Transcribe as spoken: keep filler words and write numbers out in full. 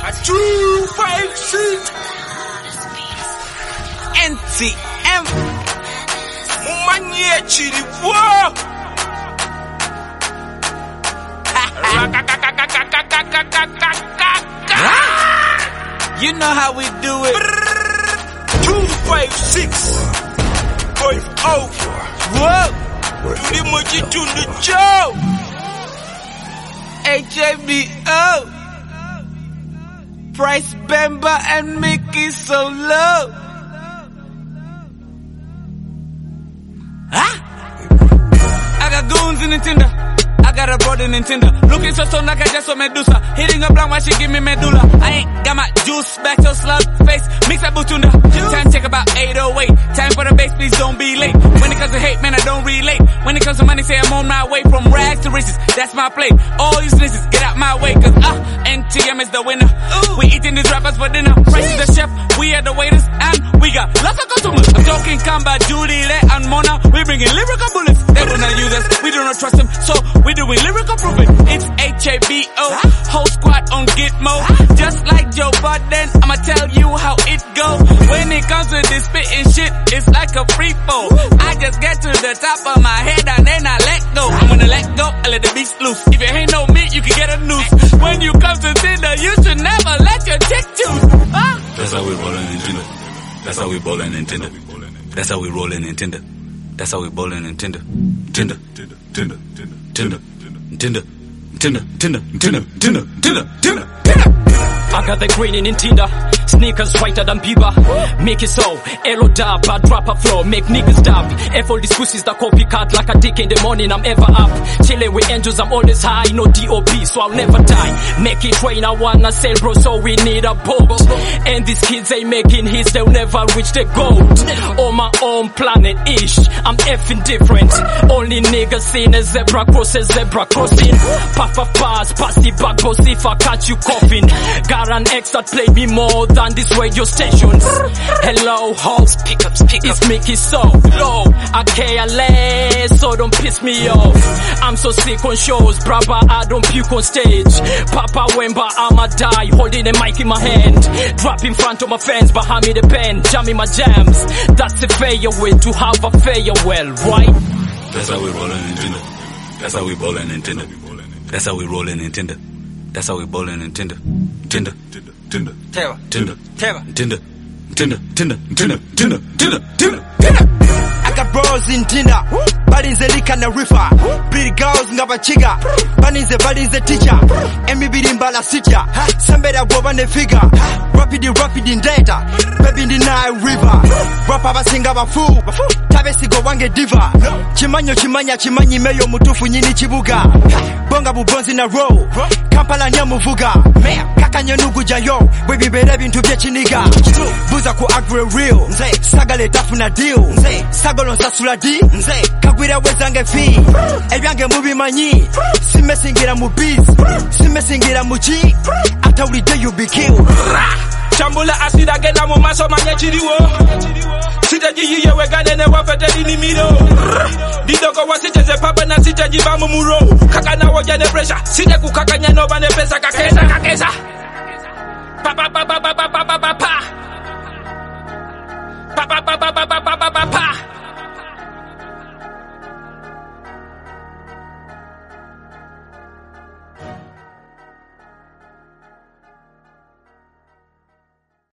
two five six N T M Manye chiri wo. You know how we do it. two five six point oh. Whoa. Pretty much it to the show. H A B O. Price Bemba and Mickey so low. Huh? I got goons in the Tinder. I got a brother in Nintendo. Looking so so like I just saw Medusa. Hitting a blank while she give me medulla. I ain't got my juice back to slug face. Mix up butunda. Time check about eight oh eight. Time for the bass, please don't be late. When it comes to hate, man, I don't relate. When it comes to money, say I'm on my way. From rags to riches, that's my play. All these snitches, get out my way. Cause uh, N T M is the winner. Ooh. We eating these rappers for dinner. Price is the chef, we are the waiters. And we got lots of customers. I'm talking Kamba, Judy, Le, and Mona. We bringing lyrical bullets. They do not use us, we do not trust them. So we doing lyrical proving. It's H A B O, whole squad on Gitmo. Just like Joe Budden, I'ma tell you how it goes. When it comes to this spitting shit, it's like a free fall. I just get to the top of my head and then I let go. I'm gonna let go, I let the beast loose. If you ain't no me, you can get a noose. When you come to Tinder, you should never let your chick choose. Huh? That's how we rollin' in Tinder. That's how we ballin' in Tinder. That's how we rollin' in Tinder. That's how we ballin' in Tinder. Tinder, Tinder, Tinder, Tinder, Tinder, Tinder, Tinder, Tinder, Tinder, Tinder, Tinder, Tinder, Tinder. I got the greening in Tinder. Sneakers whiter than Bieber. Make it so. Elo dab, I drop a flow. Make niggas dab. F all these pussies that copycat like a dick in the morning. I'm ever up. Chilling with angels, I'm always high. No D O B, so I'll never die. Make it rain, I wanna sail, bro, so we need a boat. And these kids ain't making hits, they'll never reach the goal. On my own planet ish. I'm effing different. Only niggas seen a zebra cross a zebra crossing. Puff of bars, pass the back, boss if I catch you coughing. Got an ex that played me more than this radio stations. Hello, host, pick up, pick up. It's Mickey so low. I care less, so don't piss me off. I'm so sick on shows, brother, I don't puke on stage. Papa Wemba, I'ma die, holding a mic in my hand. Drop in front of my fans, behind me the pen, jamming my jams. That's a fair way to have a farewell, right? That's how we rollin' in Tinder. That's how we ballin' in Tinder. That's how we rollin' in Tinder. That's how we ballin' in Tinder. Tinder, Tinder, Tinder, Teva, Tinder, Teva, Tinder, Tinder, Tinder, Tinder, Tinder, Tinder, Tinder, Tinder. I got bros in Tinder, balinze lika na rifa. Pretty girls ngaba chiga, balinze balinze teacher. Emi bilimba la sitya, sambera goba ne figure. Rapid rapid in data, baby in the Nile River. Rapa basinga bafu, tabe sigo wange diva. Chimanyo chimanya chimanyi meyo mutufu nyini chibuga. Bonga bubonzi na row, Kampala nyamuvuga. Kakanyo nugu jayo, baby bere bintu bye chiniga. Buza ku agre real, sagale tafuna deal. Sagolo sasula di, kagwira wezange fi. Ebyange mubi manyi, simesingira mu biz, simesingira mu chi. After we day you be killed. Chambula asida gena mu maso manye chiriwo. Sita jiye wegane ne wafete ni miro. Didoko wasiteze papa na sita jiba mu muro. Kaka na woja ne pressure, sita kukakanya no bane pesa kakesa kakesa. Papa papa